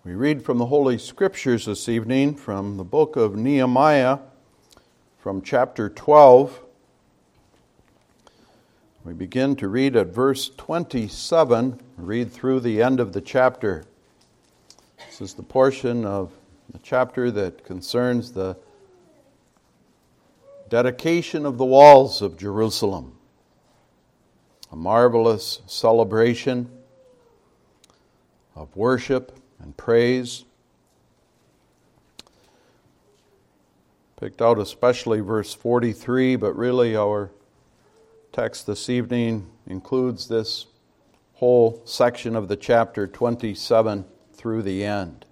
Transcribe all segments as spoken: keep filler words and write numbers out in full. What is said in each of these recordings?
We read from the Holy Scriptures this evening from the book of Nehemiah, from chapter twelve. We begin to read at verse twenty-seven, read through the end of the chapter. This is the portion of the chapter that concerns the dedication of the walls of Jerusalem. A marvelous celebration of worship and praise. Picked out especially verse forty-three, but really our text this evening includes this whole section of the chapter twenty-seven through the end.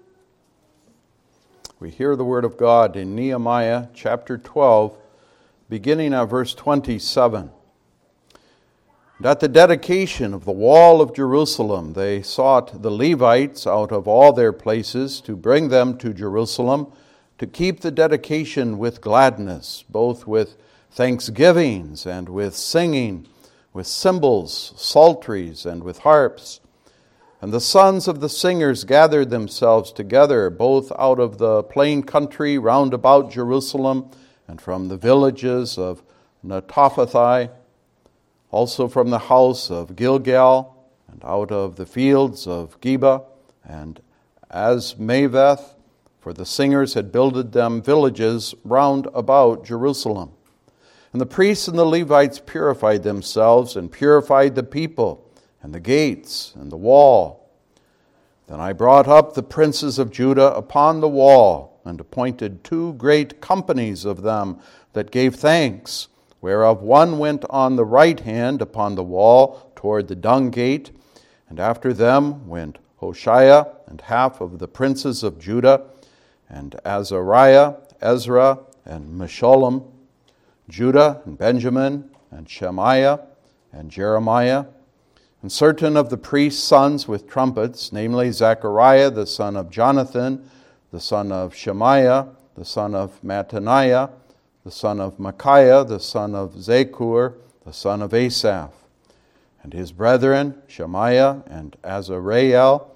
We hear the word of God in Nehemiah chapter twelve, beginning at verse twenty-seven. And at the dedication of the wall of Jerusalem, they sought the Levites out of all their places to bring them to Jerusalem to keep the dedication with gladness, both with thanksgivings and with singing, with cymbals, psalteries, and with harps. And the sons of the singers gathered themselves together, both out of the plain country round about Jerusalem and from the villages of Netophathi, also from the house of Gilgal, and out of the fields of Geba and Azmaveth, for the singers had builded them villages round about Jerusalem. And the priests and the Levites purified themselves and purified the people and the gates and the wall. Then I brought up the princes of Judah upon the wall and appointed two great companies of them that gave thanks, whereof one went on the right hand upon the wall toward the dung gate, and after them went Hoshea and half of the princes of Judah, and Azariah, Ezra, and Meshullam, Judah and Benjamin, and Shemaiah, and Jeremiah, and certain of the priests' sons with trumpets, namely Zechariah the son of Jonathan, the son of Shemaiah, the son of Mattaniah, the son of Micaiah, the son of Zakur, the son of Asaph, and his brethren, Shemaiah and Azareel,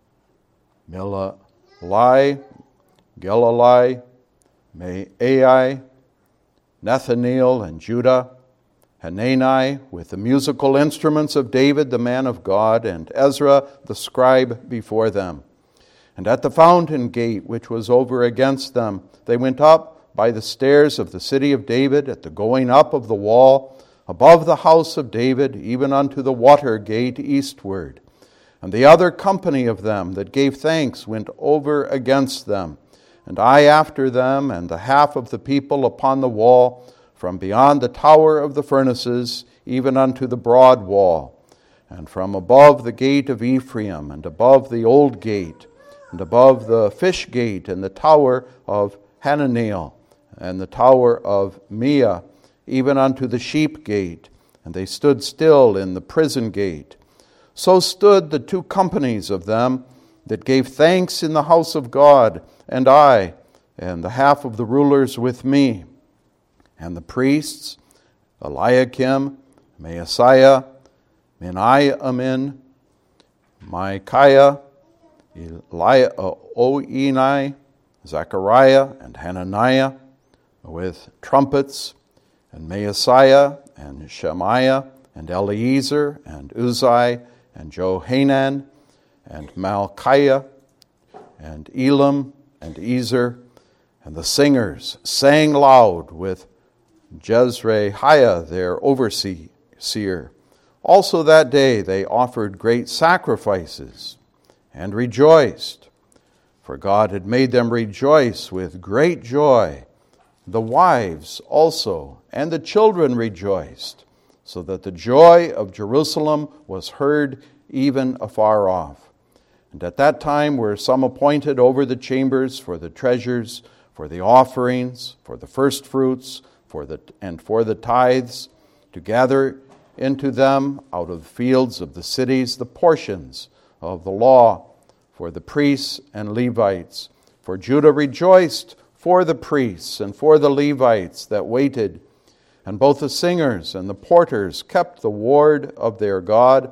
Milalai, Gilalai, Maai, Nathaniel and Judah, Hanani with the musical instruments of David the man of God, and Ezra the scribe before them. And at the fountain gate which was over against them, they went up by the stairs of the city of David at the going up of the wall, above the house of David, even unto the water gate eastward. And the other company of them that gave thanks went over against them, and I after them, and the half of the people upon the wall, from beyond the tower of the furnaces, even unto the broad wall, and from above the gate of Ephraim, and above the old gate, and above the fish gate, and the tower of Hananiel, and the tower of Mia, even unto the sheep gate, and they stood still in the prison gate. So stood the two companies of them that gave thanks in the house of God, and I, and the half of the rulers with me, and the priests, Eliakim, Maaseiah, Miniamin, Micaiah, Elioenai, Zechariah, and Hananiah, with trumpets, and Maaseiah, and Shemaiah, and Eliezer, and Uzai, and Johanan, and Malchiah, and Elam, and Ezer, and the singers sang loud with Jezreiah their overseer. Also that day they offered great sacrifices, and rejoiced, for God had made them rejoice with great joy. The wives also and the children rejoiced, so that the joy of Jerusalem was heard even afar off. And at that time were some appointed over the chambers for the treasures, for the offerings, for the firstfruits, for the and for the tithes, to gather into them out of the fields of the cities the portions of the law, for the priests and Levites. For Judah rejoiced for the priests and for the Levites that waited, and both the singers and the porters kept the ward of their God,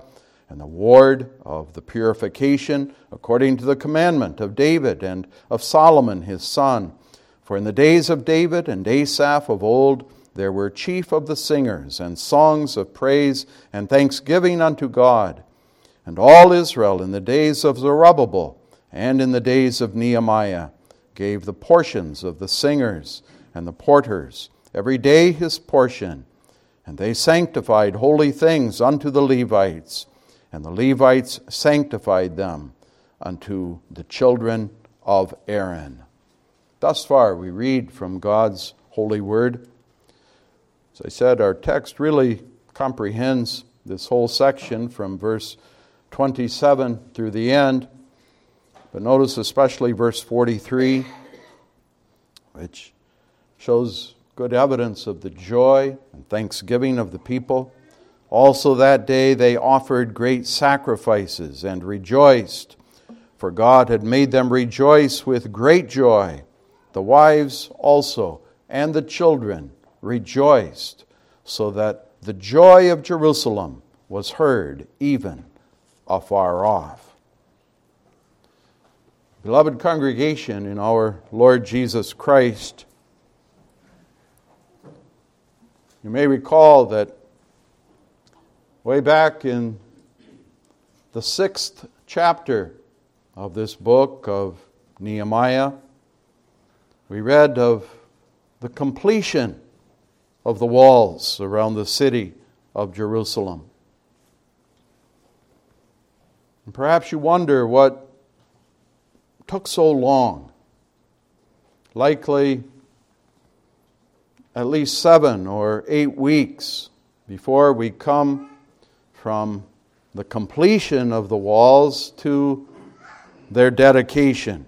and the ward of the purification according to the commandment of David and of Solomon his son. For in the days of David and Asaph of old there were chief of the singers, and songs of praise and thanksgiving unto God. And all Israel in the days of Zerubbabel and in the days of Nehemiah gave the portions of the singers and the porters, every day his portion. And they sanctified holy things unto the Levites, and the Levites sanctified them unto the children of Aaron. Thus far we read from God's holy word. As I said, our text really comprehends this whole section from verse twenty-seven through the end. But notice especially verse forty-three, which shows good evidence of the joy and thanksgiving of the people. Also that day they offered great sacrifices and rejoiced, for God had made them rejoice with great joy. The wives also and the children rejoiced, so that the joy of Jerusalem was heard even afar off. Beloved congregation in our Lord Jesus Christ, you may recall that way back in the sixth chapter of this book of Nehemiah, we read of the completion of the walls around the city of Jerusalem. And perhaps you wonder what took so long. Likely at least seven or eight weeks before we come from the completion of the walls to their dedication.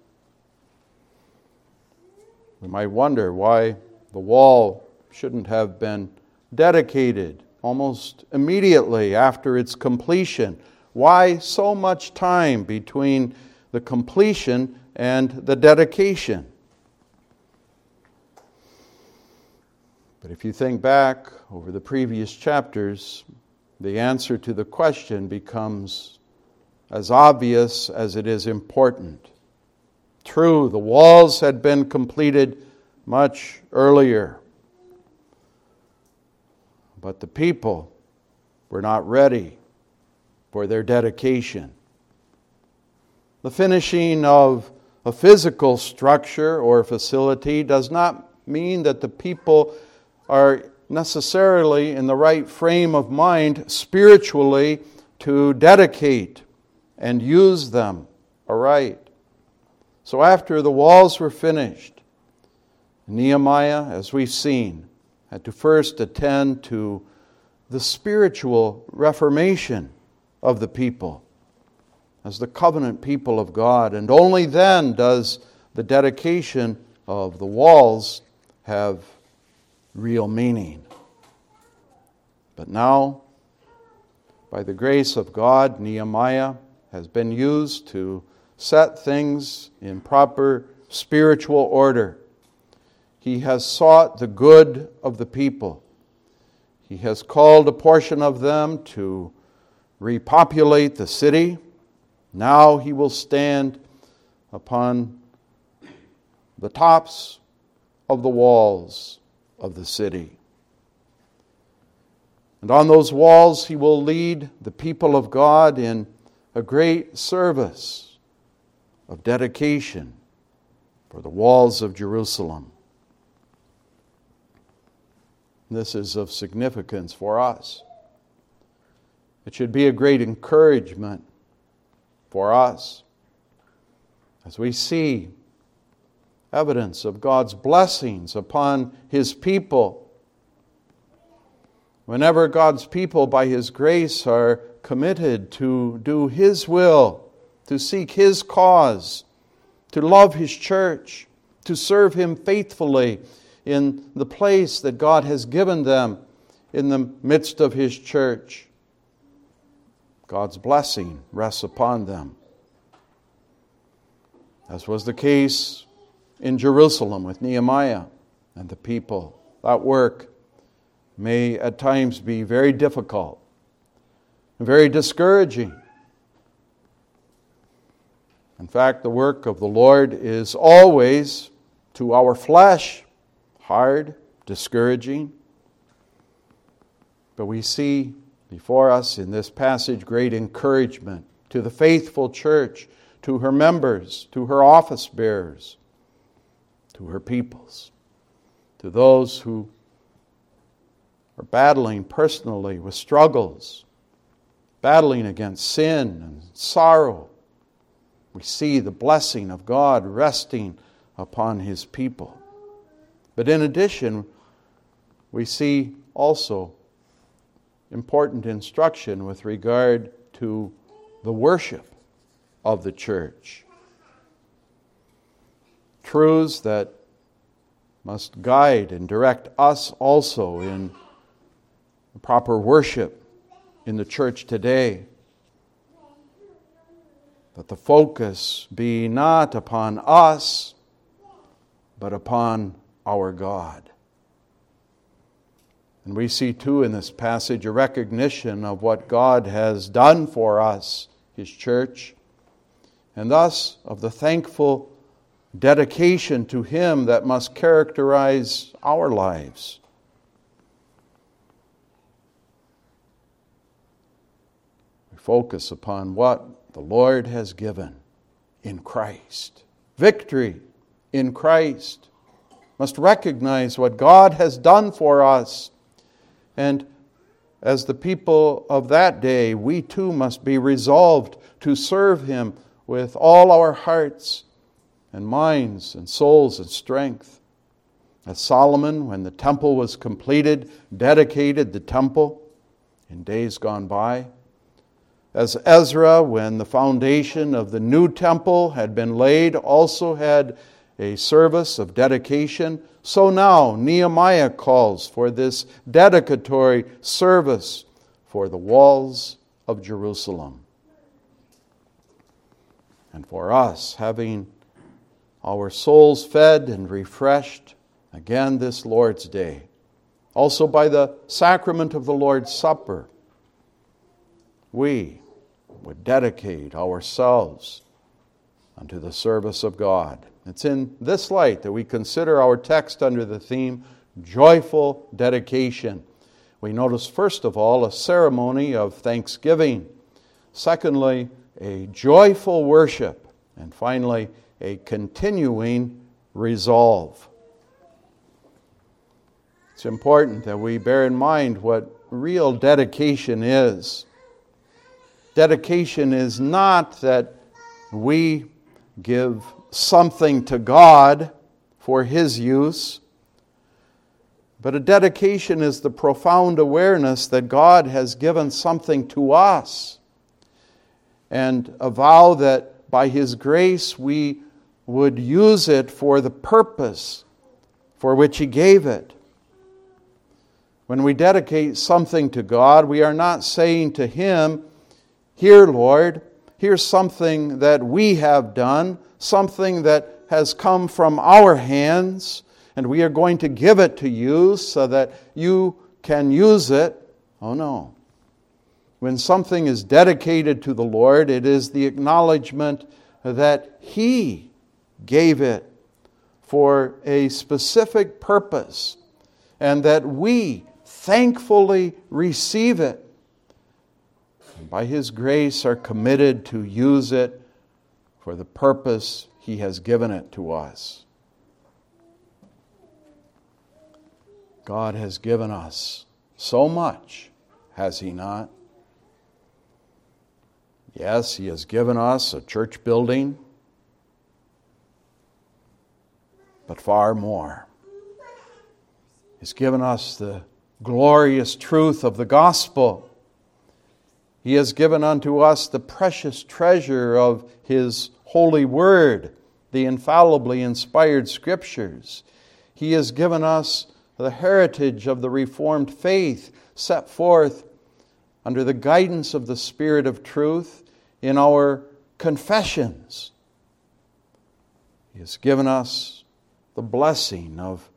We might wonder why the wall shouldn't have been dedicated almost immediately after its completion. Why so much time between the completion and the dedication? But if you think back over the previous chapters, the answer to the question becomes as obvious as it is important. True, the walls had been completed much earlier, but the people were not ready for their dedication. The finishing of a physical structure or facility does not mean that the people are necessarily in the right frame of mind spiritually to dedicate and use them aright. So after the walls were finished, Nehemiah, as we've seen, had to first attend to the spiritual reformation of the people as the covenant people of God. And only then does the dedication of the walls have real meaning. But now, by the grace of God, Nehemiah has been used to set things in proper spiritual order. He has sought the good of the people. He has called a portion of them to repopulate the city. Now he will stand upon the tops of the walls of the city. And on those walls he will lead the people of God in a great service of dedication for the walls of Jerusalem. This is of significance for us. It should be a great encouragement for us as we see evidence of God's blessings upon His people. Whenever God's people, by His grace, are committed to do His will, to seek His cause, to love His church, to serve Him faithfully in the place that God has given them in the midst of His church, God's blessing rests upon them. As was the case in Jerusalem with Nehemiah and the people. That work may at times be very difficult, and very discouraging. In fact, the work of the Lord is always, to our flesh, hard, discouraging. But we see before us in this passage great encouragement to the faithful church, to her members, to her office bearers, to her peoples, to those who are battling personally with struggles, battling against sin and sorrow. We see the blessing of God resting upon His people. But in addition, we see also important instruction with regard to the worship of the church. Truths that must guide and direct us also in proper worship in the church today. That the focus be not upon us, but upon our God. And we see too in this passage a recognition of what God has done for us, His church, and thus of the thankful dedication to Him that must characterize our lives. We focus upon what the Lord has given in Christ. Victory in Christ. Must recognize what God has done for us. And as the people of that day, we too must be resolved to serve Him with all our hearts and minds and souls and strength. As Solomon, when the temple was completed, dedicated the temple in days gone by. As Ezra, when the foundation of the new temple had been laid, also had a service of dedication, so now Nehemiah calls for this dedicatory service for the walls of Jerusalem. And for us, having our souls fed and refreshed again this Lord's Day, also by the sacrament of the Lord's Supper, we would dedicate ourselves unto the service of God. It's in this light that we consider our text under the theme, Joyful Dedication. We notice, first of all, a ceremony of thanksgiving. Secondly, a joyful worship. And finally, a continuing resolve. It's important that we bear in mind what real dedication is. Dedication is not that we give something to God for His use, but a dedication is the profound awareness that God has given something to us, and a vow that by His grace we would use it for the purpose for which He gave it. When we dedicate something to God, we are not saying to Him, "Here, Lord, here's something that we have done, something that has come from our hands, and we are going to give it to you so that you can use it." Oh no. When something is dedicated to the Lord, it is the acknowledgement that He gave it for a specific purpose, and that we thankfully receive it. And by His grace are committed to use it for the purpose He has given it to us. God has given us so much, has He not? Yes, He has given us a church building, but far more. He's given us the glorious truth of the gospel. He has given unto us the precious treasure of His holy word, the infallibly inspired scriptures. He has given us the heritage of the Reformed faith set forth under the guidance of the Spirit of truth in our confessions. He has given us the blessing of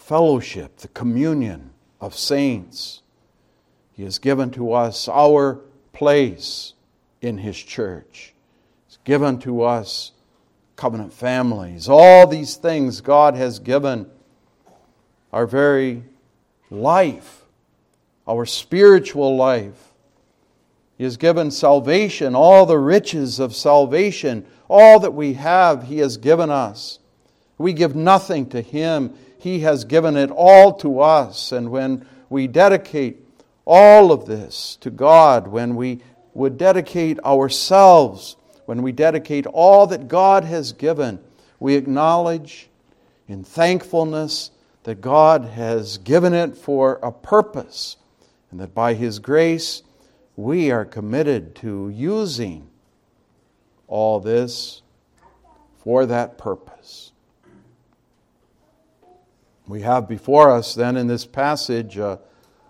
fellowship, the communion of saints. He has given to us our place in His church. He's given to us covenant families. All these things God has given our very life, our spiritual life. He has given salvation, all the riches of salvation, all that we have He has given us. We give nothing to Him. He has given it all to us. And when we dedicate all of this to God, when we would dedicate ourselves, when we dedicate all that God has given, we acknowledge in thankfulness that God has given it for a purpose, and that by His grace we are committed to using all this for that purpose. We have before us then in this passage a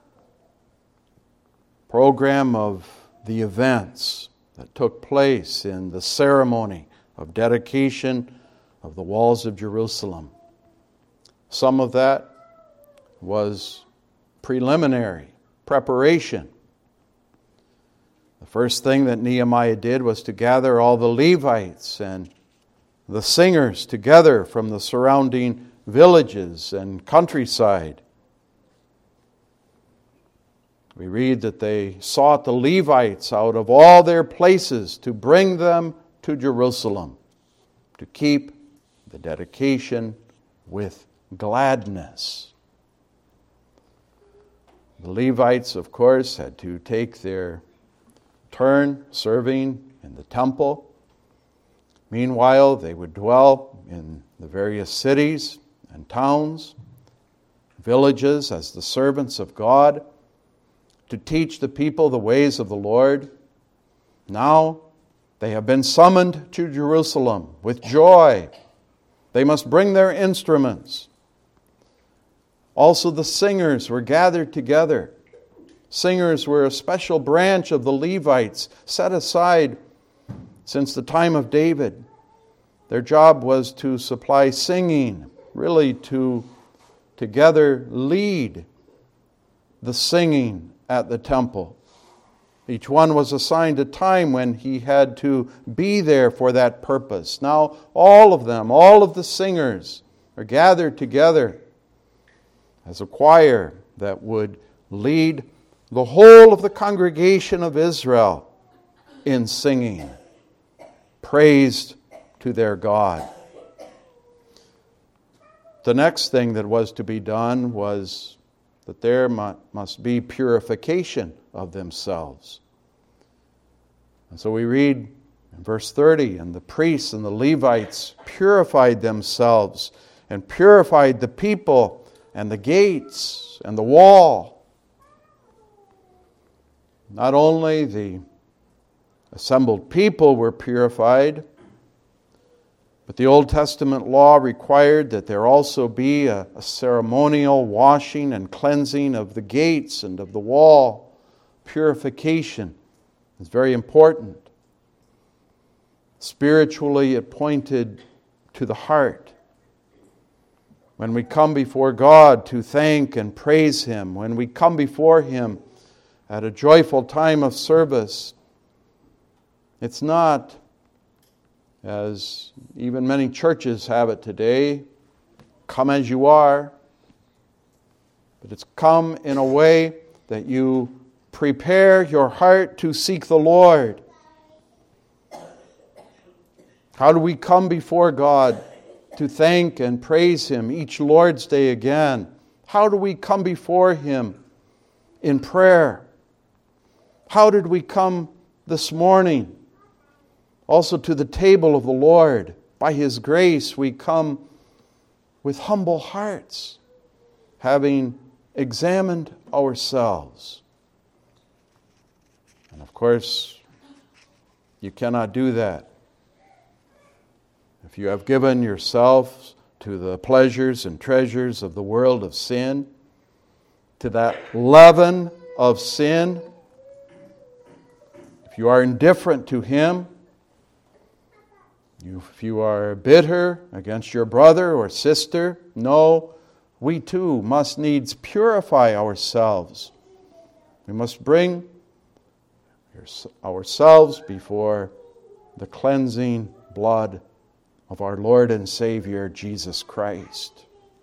program of the events that took place in the ceremony of dedication of the walls of Jerusalem. Some of that was preliminary preparation. The first thing that Nehemiah did was to gather all the Levites and the singers together from the surrounding villages and countryside. We read that they sought the Levites out of all their places to bring them to Jerusalem, to keep the dedication with gladness. The Levites, of course, had to take their turn serving in the temple. Meanwhile, they would dwell in the various cities and towns, villages as the servants of God, to teach the people the ways of the Lord. Now they have been summoned to Jerusalem with joy. They must bring their instruments. Also the singers were gathered together. Singers were a special branch of the Levites set aside since the time of David. Their job was to supply singing, really to together lead the singing at the temple. Each one was assigned a time when he had to be there for that purpose. Now all of them, all of the singers are gathered together as a choir that would lead the whole of the congregation of Israel in singing praise to their God. The next thing that was to be done was that there must be purification of themselves. And so we read in verse thirty, and the priests and the Levites purified themselves and purified the people and the gates and the wall. Not only the assembled people were purified, but the Old Testament law required that there also be a, a ceremonial washing and cleansing of the gates and of the wall. Purification is very important. Spiritually, it pointed to the heart. When we come before God to thank and praise Him, when we come before Him at a joyful time of service, it's not, as even many churches have it today, come as you are, but it's come in a way that you prepare your heart to seek the Lord. How do we come before God to thank and praise Him each Lord's Day again? How do we come before Him in prayer? How did we come this morning? Also to the table of the Lord. By His grace we come with humble hearts, having examined ourselves. And of course, you cannot do that if you have given yourself to the pleasures and treasures of the world of sin, to that leaven of sin. If you are indifferent to Him, if you are bitter against your brother or sister, no, we too must needs purify ourselves. We must bring ourselves before the cleansing blood of our Lord and Savior, Jesus Christ.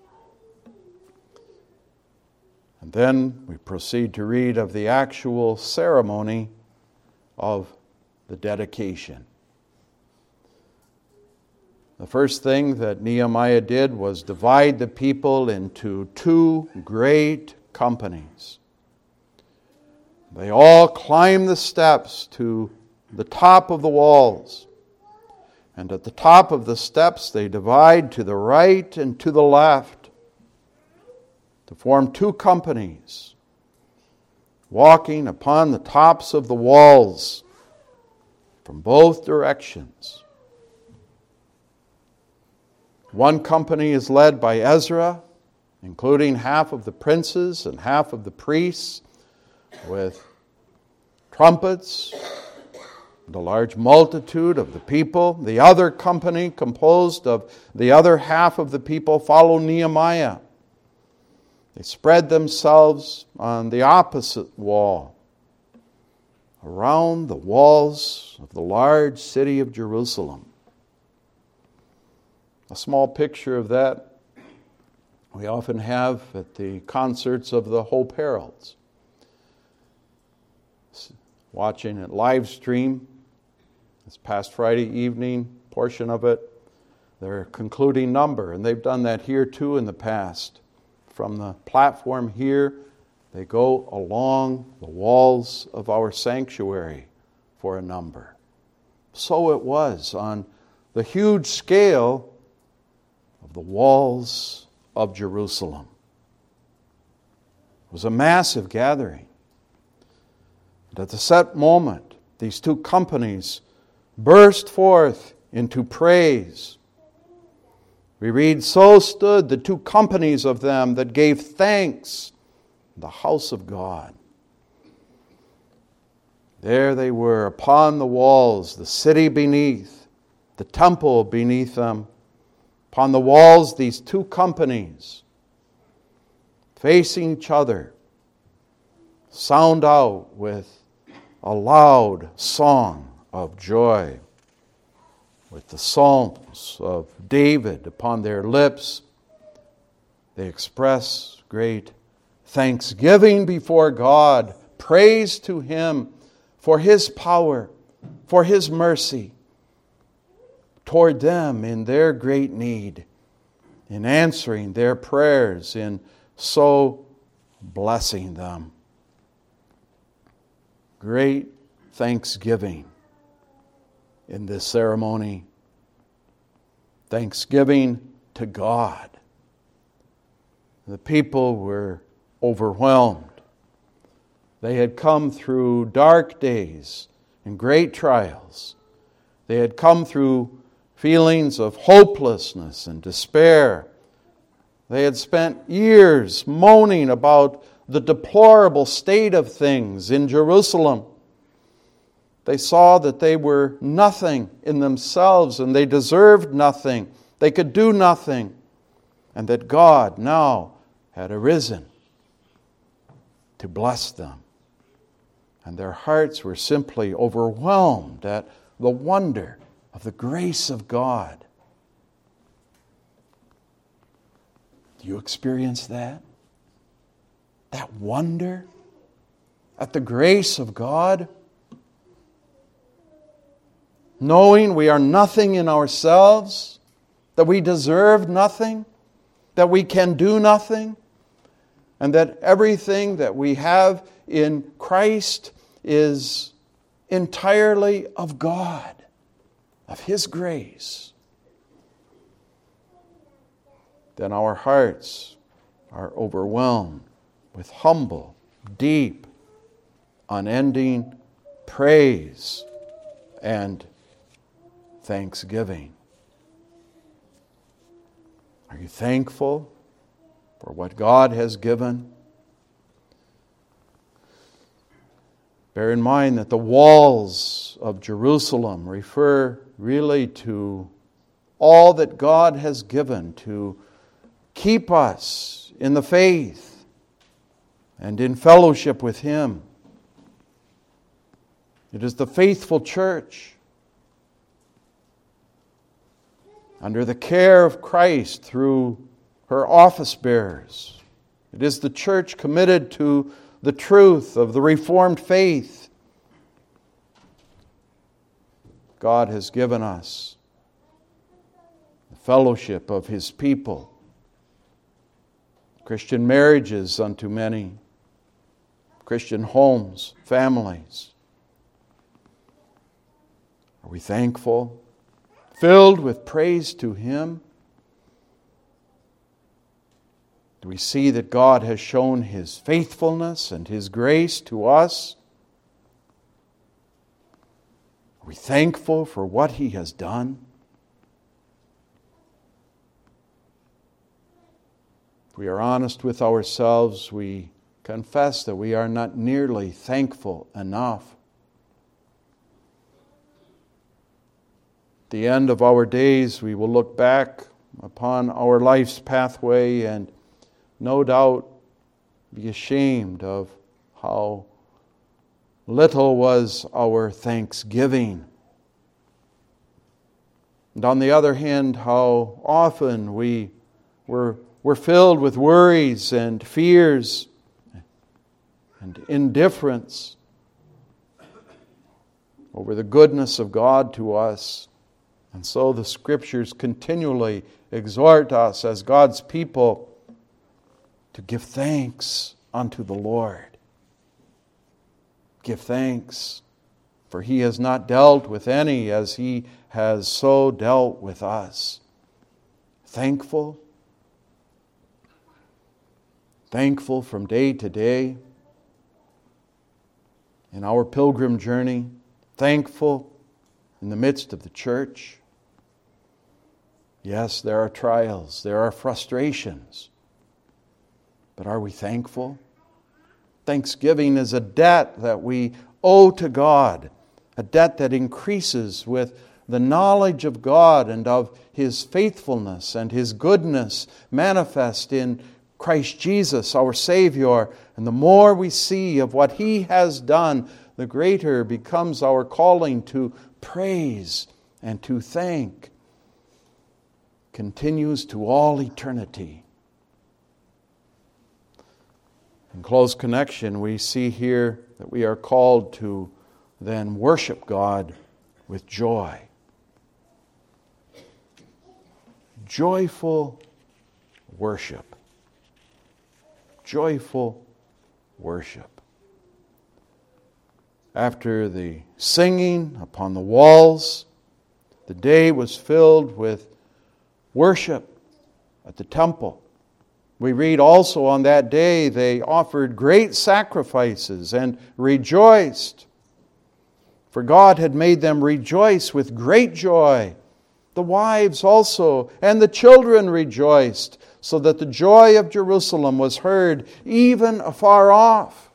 And then we proceed to read of the actual ceremony of the dedication. The first thing that Nehemiah did was divide the people into two great companies. They all climbed the steps to the top of the walls. And at the top of the steps they divide to the right and to the left to form two companies, walking upon the tops of the walls from both directions. One company is led by Ezra, including half of the princes and half of the priests, with trumpets, the large multitude of the people. The other company, composed of the other half of the people, follow Nehemiah. They spread themselves on the opposite wall, around the walls of the large city of Jerusalem. A small picture of that we often have at the concerts of the Hope Heralds. Watching it live stream this past Friday evening, portion of it, their concluding number, and they've done that here too in the past. From the platform here, they go along the walls of our sanctuary for a number. So it was on the huge scale of the walls of Jerusalem. It was a massive gathering. And at the set moment, these two companies burst forth into praise. We read, "So stood the two companies of them that gave thanks in the house of God." There they were upon the walls, the city beneath, the temple beneath them. Upon the walls, these two companies, facing each other, sound out with a loud song of joy, with the psalms of David upon their lips. They express great thanksgiving before God, praise to Him for His power, for His mercy toward them in their great need, in answering their prayers, in so blessing them. Great thanksgiving in this ceremony. Thanksgiving to God. The people were overwhelmed. They had come through dark days and great trials. They had come through feelings of hopelessness and despair. They had spent years moaning about the deplorable state of things in Jerusalem. They saw that they were nothing in themselves and they deserved nothing. They could do nothing. And that God now had arisen to bless them. And their hearts were simply overwhelmed at the wonder of the grace of God. Do you experience that? That wonder at the grace of God? Knowing we are nothing in ourselves, that we deserve nothing, that we can do nothing, and that everything that we have in Christ is entirely of God, of His grace. Then our hearts are overwhelmed with humble, deep, unending praise and thanksgiving. Are you thankful for what God has given? Bear in mind that the walls of Jerusalem refer really to all that God has given to keep us in the faith and in fellowship with Him. It is the faithful church under the care of Christ through her office bearers. It is the church committed to the truth of the Reformed faith. God has given us the fellowship of His people, Christian marriages unto many, Christian homes, families. Are we thankful? Filled with praise to Him? Do we see that God has shown His faithfulness and His grace to us? Are we thankful for what He has done? If we are honest with ourselves, we confess that we are not nearly thankful enough. At the end of our days, we will look back upon our life's pathway and no doubt be ashamed of how little was our thanksgiving. And on the other hand, how often we were, were filled with worries and fears and indifference over the goodness of God to us. And so the Scriptures continually exhort us as God's people to give thanks unto the Lord. Give thanks, for He has not dealt with any as He has so dealt with us. Thankful, thankful from day to day in our pilgrim journey, thankful in the midst of the church. Yes, there are trials, there are frustrations, but are we thankful? Thanksgiving is a debt that we owe to God, a debt that increases with the knowledge of God and of His faithfulness and His goodness manifest in Christ Jesus, our Savior. And the more we see of what He has done, the greater becomes our calling to praise and to thank. Continues to all eternity. In close connection, we see here that we are called to then worship God with joy. Joyful worship. Joyful worship. After the singing upon the walls, the day was filled with worship at the temple. We read also on that day they offered great sacrifices and rejoiced. For God had made them rejoice with great joy. The wives also and the children rejoiced, so that the joy of Jerusalem was heard even afar off.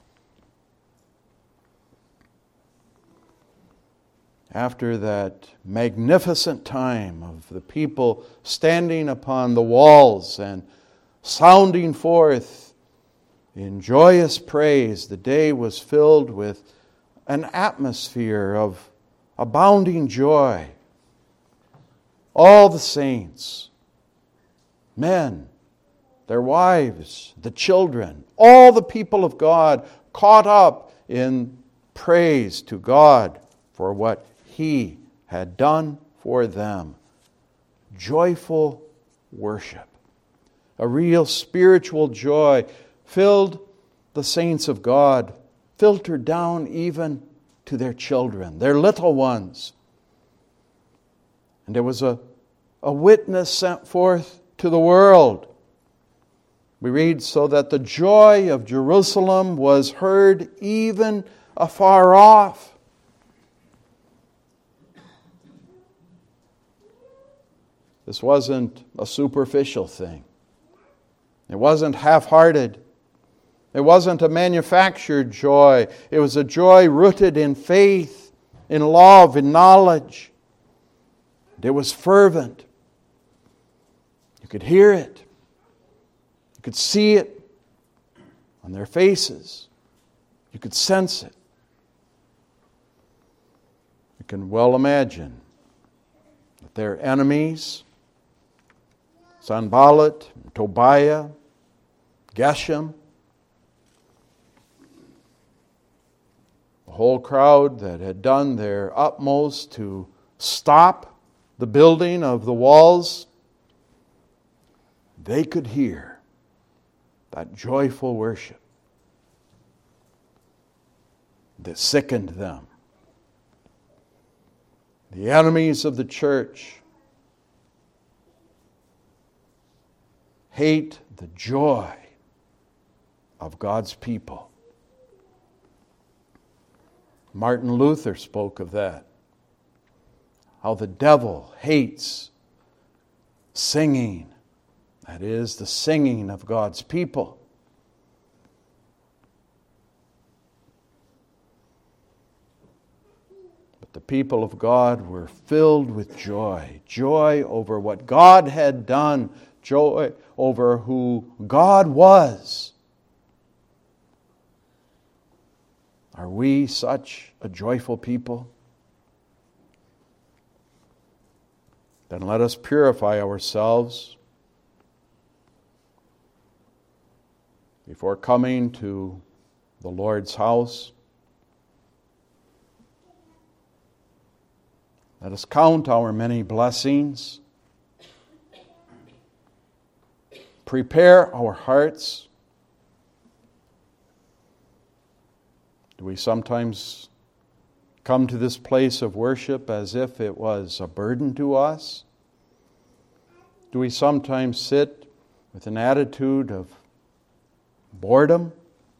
After that magnificent time of the people standing upon the walls and sounding forth in joyous praise, the day was filled with an atmosphere of abounding joy. All the saints, men, their wives, the children, all the people of God caught up in praise to God for what He had done for them. Joyful worship. A real spiritual joy filled the saints of God, filtered down even to their children, their little ones. And there was a, a witness sent forth to the world. We read, so that the joy of Jerusalem was heard even afar off. This wasn't a superficial thing. It wasn't half-hearted. It wasn't a manufactured joy. It was a joy rooted in faith, in love, in knowledge. It was fervent. You could hear it. You could see it on their faces. You could sense it. can well imagine that their enemies, Sanballat, Tobiah, Geshem, the whole crowd that had done their utmost to stop the building of the walls, they could hear that joyful worship that sickened them. The enemies of the church hate the joy of God's people. Martin Luther spoke of that. How the devil hates singing. That is, the singing of God's people. But the people of God were filled with joy. Joy over what God had done. Joy over who God was. Are we such a joyful people? Then let us purify ourselves before coming to the Lord's house. Let us count our many blessings. Prepare our hearts. Do we sometimes come to this place of worship as if it was a burden to us? Do we sometimes sit with an attitude of boredom?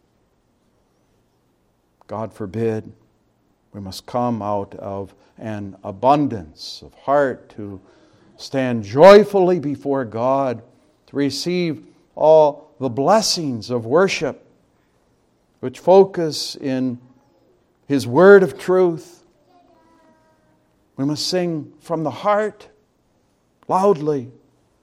God forbid. We must come out of an abundance of heart to stand joyfully before God, to receive all the blessings of worship, which focus in His word of truth. We must sing from the heart, loudly.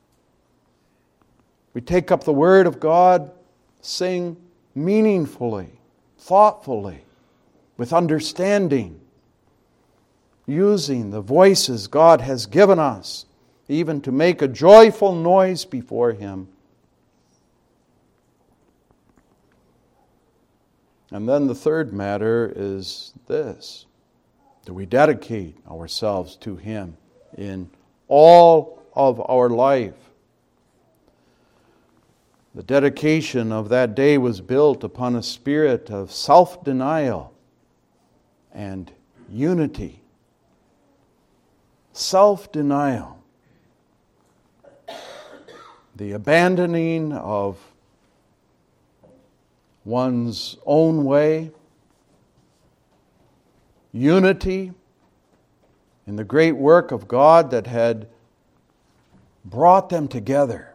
We take up the word of God, sing meaningfully, thoughtfully, with understanding, using the voices God has given us, even to make a joyful noise before Him. And then the third matter is this: do we dedicate ourselves to Him in all of our life? The dedication of that day was built upon a spirit of self-denial and unity. Self-denial. The abandoning of one's own way. Unity in the great work of God that had brought them together.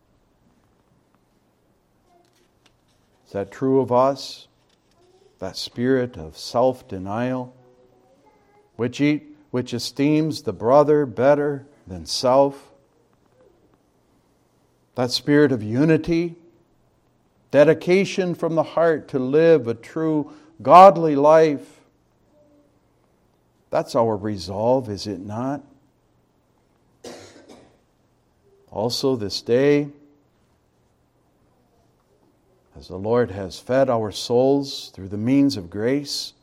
Is that true of us? That spirit of self-denial, which eat, which esteems the brother better than self. That spirit of unity, dedication from the heart to live a true godly life. That's our resolve, is it not? Also this day, as the Lord has fed our souls through the means of grace,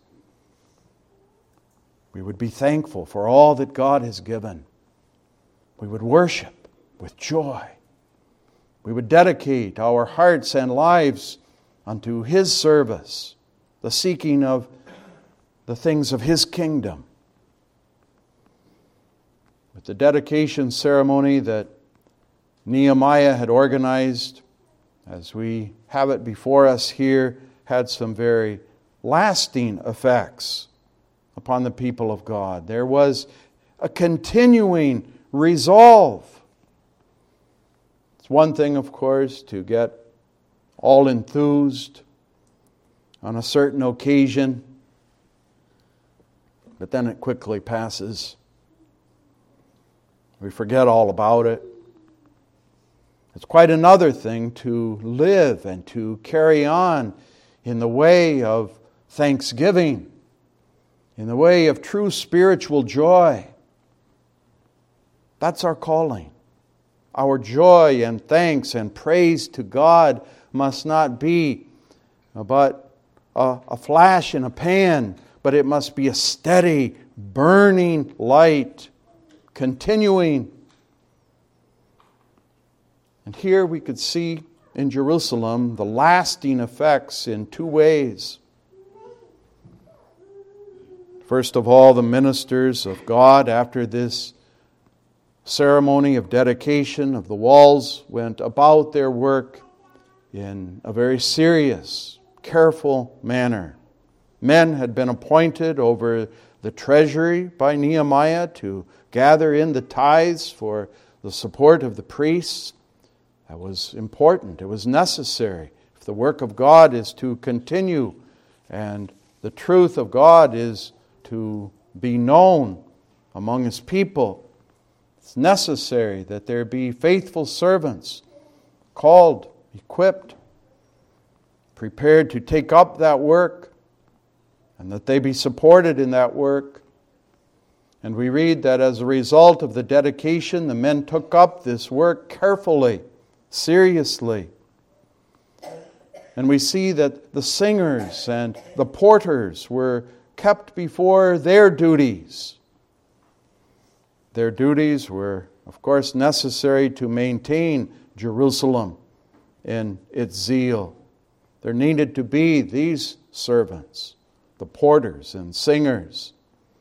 we would be thankful for all that God has given. We would worship with joy. We would dedicate our hearts and lives unto His service, the seeking of the things of His kingdom. With the dedication ceremony that Nehemiah had organized, as we have it before us here, had some very lasting effects upon the people of God. There was a continuing resolve. It's one thing, of course, to get all enthused on a certain occasion, but then it quickly passes. We forget all about it. It's quite another thing to live and to carry on in the way of thanksgiving, in the way of true spiritual joy. That's our calling. Our joy and thanks and praise to God must not be but a, a flash in a pan, but it must be a steady, burning light, continuing. And here we could see in Jerusalem the lasting effects in two ways. First of all, the ministers of God, after this ceremony of dedication of the walls, went about their work in a very serious, careful manner. Men had been appointed over the treasury by Nehemiah to gather in the tithes for the support of the priests. That was important. It was necessary. If the work of God is to continue and the truth of God is to be known among His people, it's necessary that there be faithful servants, called, equipped, prepared to take up that work, and that they be supported in that work. And we read that as a result of the dedication, the men took up this work carefully, seriously. And we see that the singers and the porters were kept before their duties. Their duties were, of course, necessary to maintain Jerusalem in its zeal. There needed to be these servants, the porters and singers.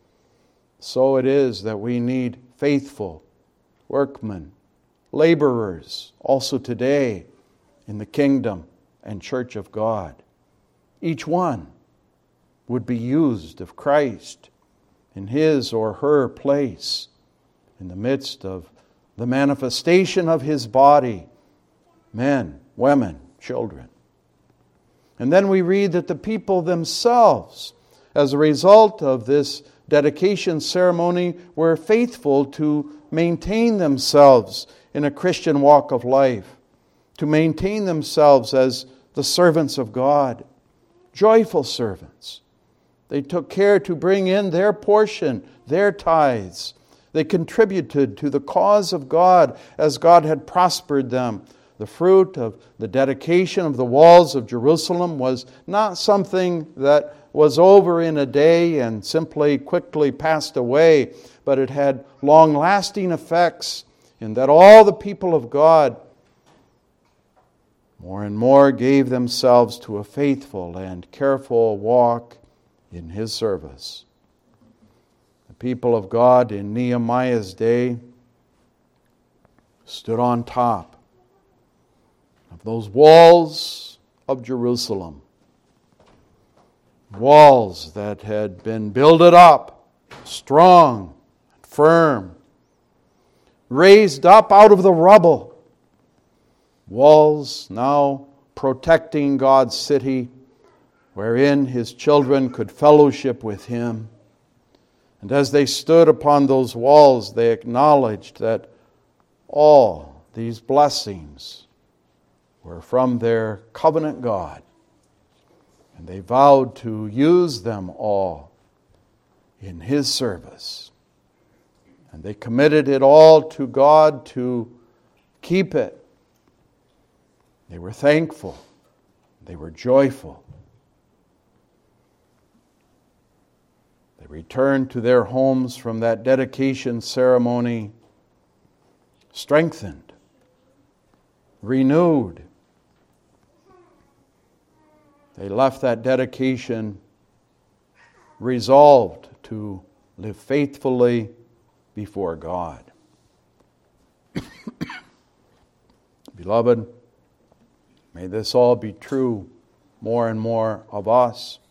So it is that we need faithful workmen, laborers, also today in the kingdom and church of God. Each one would be used of Christ in his or her place in the midst of the manifestation of His body, men, women, children. And then we read that the people themselves, as a result of this dedication ceremony, were faithful to maintain themselves in a Christian walk of life, to maintain themselves as the servants of God, joyful servants. They took care to bring in their portion, their tithes. They contributed to the cause of God as God had prospered them. The fruit of the dedication of the walls of Jerusalem was not something that was over in a day and simply quickly passed away, but it had long-lasting effects in that all the people of God more and more gave themselves to a faithful and careful walk in His service. The people of God in Nehemiah's day stood on top of those walls of Jerusalem. Walls that had been builded up, strong, firm, raised up out of the rubble. Walls now protecting God's city, wherein His children could fellowship with Him. And as they stood upon those walls, they acknowledged that all these blessings were from their covenant God. And they vowed to use them all in His service. And they committed it all to God to keep it. They were thankful. They were joyful. They returned to their homes from that dedication ceremony strengthened, renewed. They left that dedication resolved to live faithfully before God. Beloved, may this all be true more and more of us.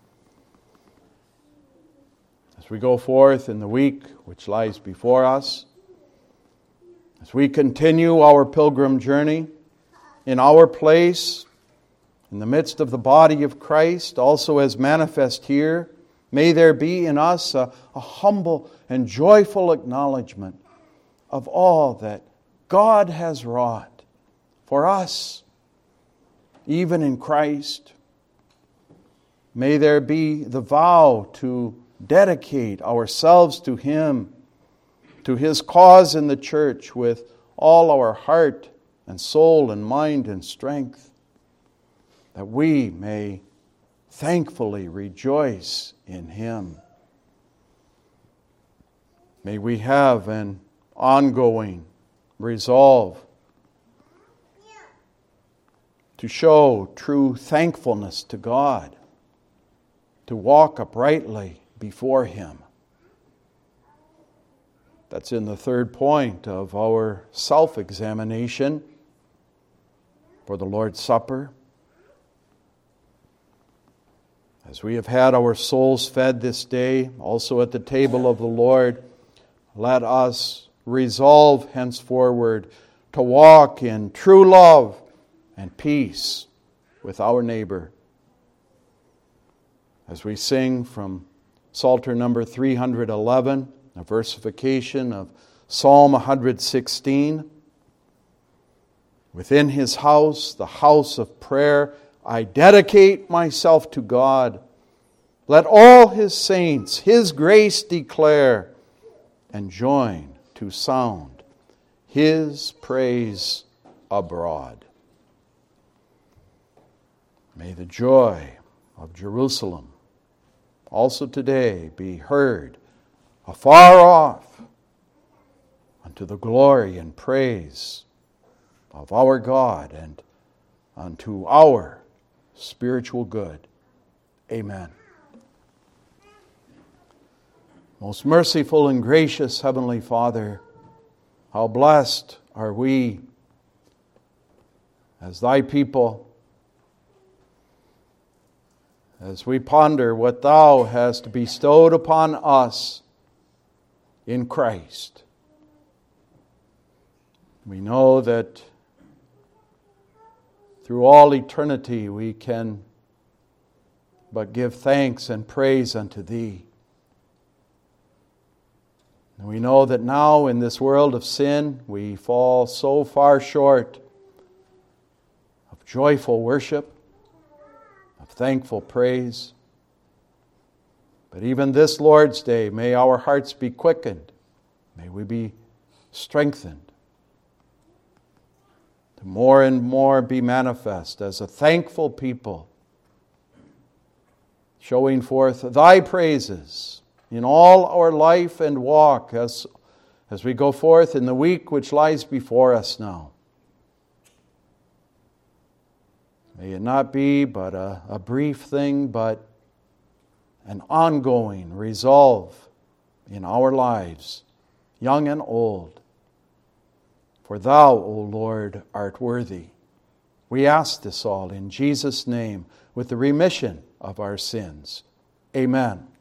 As we go forth in the week which lies before us, as we continue our pilgrim journey in our place, in the midst of the body of Christ, also as manifest here, may there be in us a, a humble and joyful acknowledgement of all that God has wrought for us, even in Christ. May there be the vow to dedicate ourselves to Him, to His cause in the church with all our heart and soul and mind and strength, that we may thankfully rejoice in Him. May we have an ongoing resolve to show true thankfulness to God, to walk uprightly before Him. That's in the third point of our self-examination for the Lord's Supper. As we have had our souls fed this day, also at the table of the Lord, let us resolve henceforward to walk in true love and peace with our neighbor. As we sing from Psalter number three hundred eleven, a versification of Psalm one hundred sixteen, within His house, the house of prayer, I dedicate myself to God. Let all His saints His grace declare, and join to sound His praise abroad. May the joy of Jerusalem also today be heard afar off unto the glory and praise of our God and unto our spiritual good. Amen. Most merciful and gracious Heavenly Father, how blessed are we as Thy people, as we ponder what Thou hast bestowed upon us in Christ. We know that through all eternity we can but give thanks and praise unto Thee. And we know that now in this world of sin we fall so far short of joyful worship, of thankful praise. But even this Lord's Day, may our hearts be quickened. May we be strengthened to more and more be manifest as a thankful people, showing forth Thy praises in all our life and walk as, as we go forth in the week which lies before us now. May it not be but a, a brief thing, but an ongoing resolve in our lives, young and old. For Thou, O Lord, art worthy. We ask this all in Jesus' name with the remission of our sins. Amen.